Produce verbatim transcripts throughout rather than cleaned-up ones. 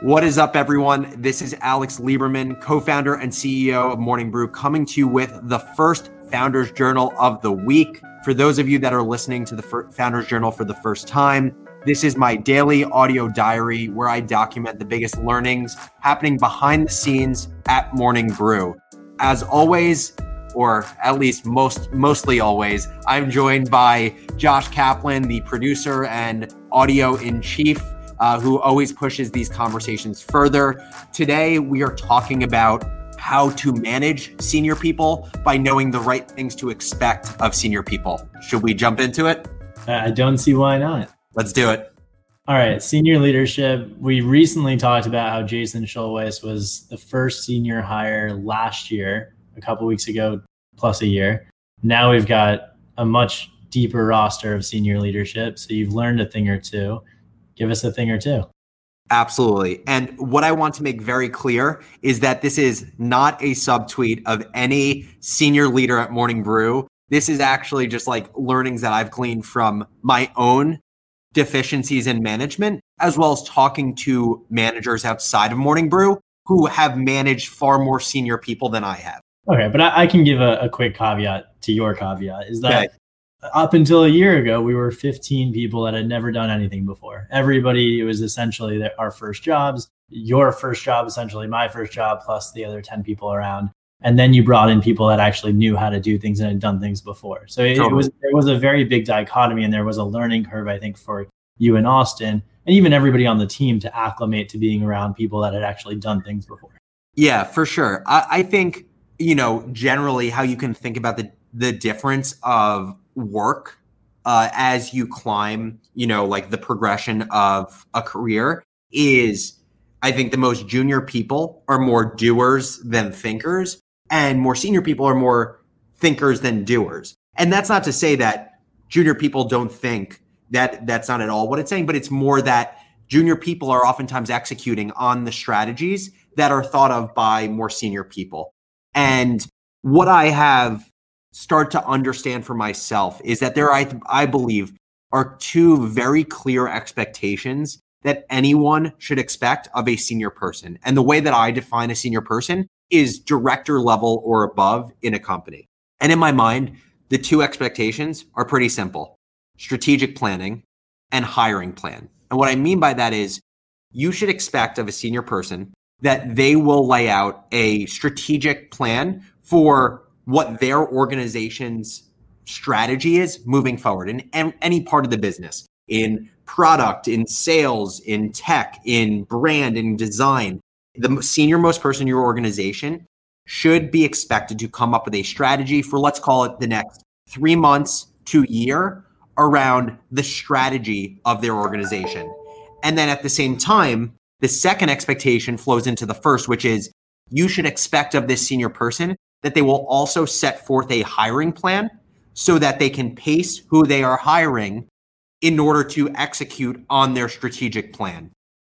What is up, everyone? This is Alex Lieberman, co-founder and C E O of Morning Brew, coming to you with the first Founders Journal of the week. For those of you that are listening to the Founders Journal for the first time, this is my daily audio diary where I document the biggest learnings happening behind the scenes at Morning Brew. As always, or at least most mostly always, I'm joined by Josh Kaplan, the producer and audio in chief, Uh, who always pushes these conversations further. Today, we are talking about how to manage senior people by knowing the right things to expect of senior people. Should we jump into it? I don't see why not. Let's do it. All right, senior leadership. We recently talked about how Jason Schulweis was the first senior hire last year, a couple weeks ago, plus a year. Now we've got a much deeper roster of senior leadership. So you've learned a thing or two. Give us a thing or two. Absolutely. And what I want to make very clear is that this is not a subtweet of any senior leader at Morning Brew. This is actually just like learnings that I've gleaned from my own deficiencies in management, as well as talking to managers outside of Morning Brew who have managed far more senior people than I have. Okay, but I, I can give a, a quick caveat to your caveat is that okay. Up until a year ago, we were fifteen people that had never done anything before. Everybody, it was essentially their, our first jobs, your first job, essentially my first job, plus the other ten people around. And then you brought in people that actually knew how to do things and had done things before. So it, it was there was a very big dichotomy, and there was a learning curve, I think, for you in Austin, and even everybody on the team to acclimate to being around people that had actually done things before. Yeah, for sure. I, I think, you know, generally how you can think about the the difference of work uh, as you climb, you know, like the progression of a career is, I think the most junior people are more doers than thinkers, and more senior people are more thinkers than doers. And that's not to say that junior people don't think. That that's not at all what it's saying, but it's more that junior people are oftentimes executing on the strategies that are thought of by more senior people. And what I have start to understand for myself is that there, I, I believe, are two very clear expectations that anyone should expect of a senior person. And the way that I define a senior person is director level or above in a company. And in my mind, the two expectations are pretty simple: strategic planning and hiring plan. And what I mean by that is you should expect of a senior person that they will lay out a strategic plan for what their organization's strategy is moving forward in any part of the business, in product, in sales, in tech, in brand, in design. The senior most person in your organization should be expected to come up with a strategy for, let's call it, the next three months to year around the strategy of their organization. And then at the same time, the second expectation flows into the first, which is you should expect of this senior person that they will also set forth a hiring plan so that they can pace who they are hiring in order to execute on their strategic plan.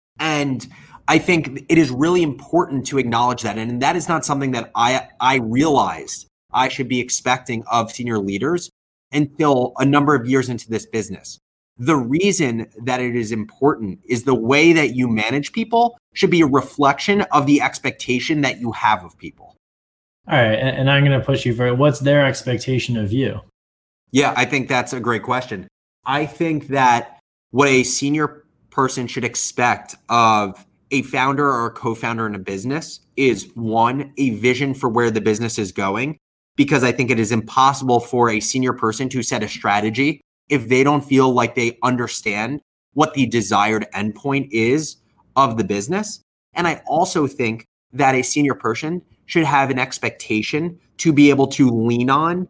And I think it is really important to acknowledge that. And that is not something that I, I realized I should be expecting of senior leaders until a number of years into this business. The reason that it is important is the way that you manage people should be a reflection of the expectation that you have of people. All right, and, and I'm going to push you for it. What's their expectation of you? Yeah, I think that's a great question. I think that what a senior person should expect of a founder or a co-founder in a business is, one, a vision for where the business is going, because I think it is impossible for a senior person to set a strategy if they don't feel like they understand what the desired endpoint is of the business. And I also think that a senior person should have an expectation to be able to lean on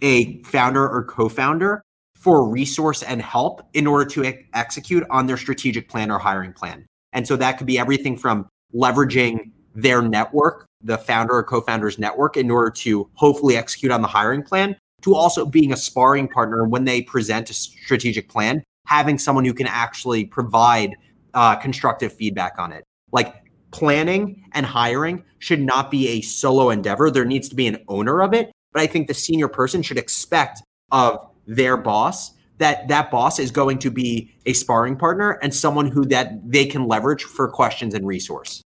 a founder or co-founder for resource and help in order to ex- execute on their strategic plan or hiring plan. And so that could be everything from leveraging their network, the founder or co-founder's network, in order to hopefully execute on the hiring plan, to also being a sparring partner when they present a strategic plan, having someone who can actually provide uh, constructive feedback on it. Like, planning and hiring should not be a solo endeavor. There needs to be an owner of it. But I think the senior person should expect of their boss that that boss is going to be a sparring partner and someone who that they can leverage for questions and resource.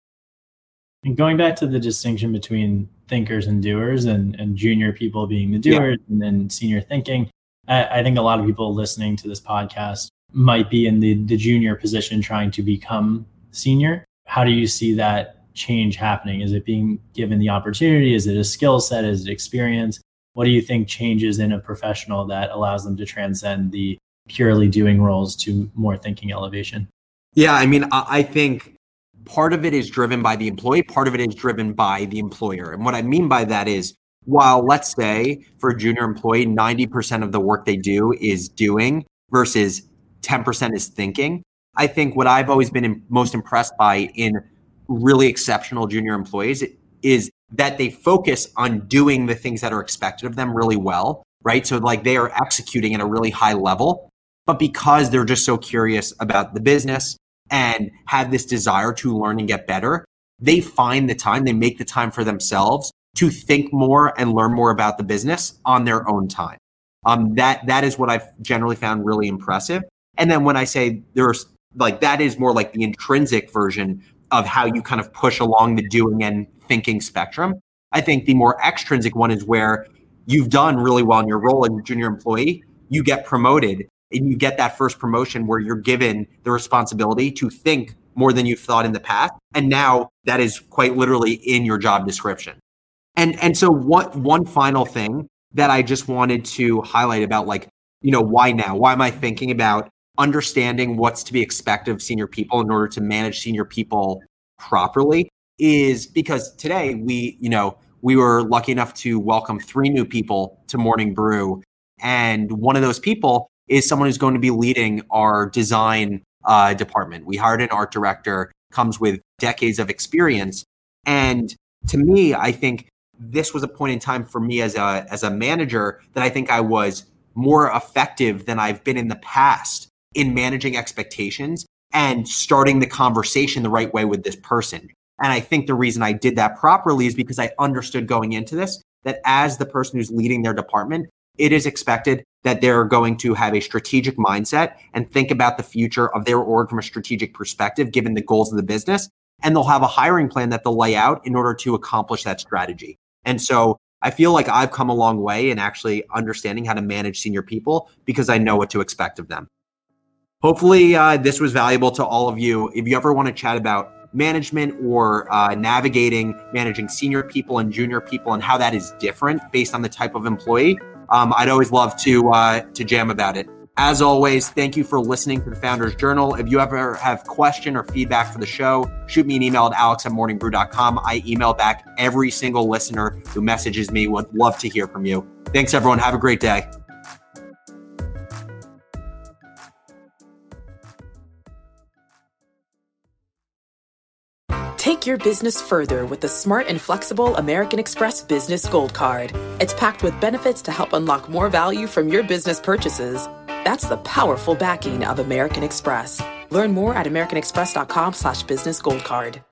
And going back to the distinction between thinkers and doers, and, and junior people being the doers, yeah. and then senior thinking, I, I think a lot of people listening to this podcast might be in the, the junior position trying to become senior. How do you see that change happening? Is it being given the opportunity? Is it a skill set? Is it experience? What do you think changes in a professional that allows them to transcend the purely doing roles to more thinking elevation? Yeah, I mean, I think part of it is driven by the employee, part of it is driven by the employer. And what I mean by that is, while let's say for a junior employee, ninety percent of the work they do is doing versus ten percent is thinking, I think what I've always been most impressed by in really exceptional junior employees is that they focus on doing the things that are expected of them really well, right? So like they are executing at a really high level, but because they're just so curious about the business and have this desire to learn and get better, they find the time, they make the time for themselves to think more and learn more about the business on their own time. Um, that that is what I've generally found really impressive. And then when I say there's like, that is more like the intrinsic version of how you kind of push along the doing and thinking spectrum. I think the more extrinsic one is where you've done really well in your role as a junior employee, you get promoted and you get that first promotion where you're given the responsibility to think more than you've thought in the past. And now that is quite literally in your job description. And and so what one final thing that I just wanted to highlight about, like, you know, why now? Why am I thinking about understanding what's to be expected of senior people in order to manage senior people properly is because today we, you know, we were lucky enough to welcome three new people to Morning Brew. And one of those people is someone who's going to be leading our design uh, department. We hired an art director, comes with decades of experience. And to me, I think this was a point in time for me as a as a manager that I think I was more effective than I've been in the past in managing expectations and starting the conversation the right way with this person. And I think the reason I did that properly is because I understood going into this that as the person who's leading their department, it is expected that they're going to have a strategic mindset and think about the future of their org from a strategic perspective, given the goals of the business. And they'll have a hiring plan that they'll lay out in order to accomplish that strategy. And so I feel like I've come a long way in actually understanding how to manage senior people because I know what to expect of them. Hopefully uh, this was valuable to all of you. If you ever want to chat about management or uh, navigating managing senior people and junior people and how that is different based on the type of employee, um, I'd always love to uh, to jam about it. As always, thank you for listening to the Founders Journal. If you ever have question or feedback for the show, shoot me an email at alex at morning brew dot com. I email back every single listener who messages me. Would love to hear from you. Thanks, everyone. Have a great day. Take your business further with the smart and flexible American Express Business Gold Card. It's packed with benefits to help unlock more value from your business purchases. That's the powerful backing of American Express. Learn more at american express dot com slash business gold card.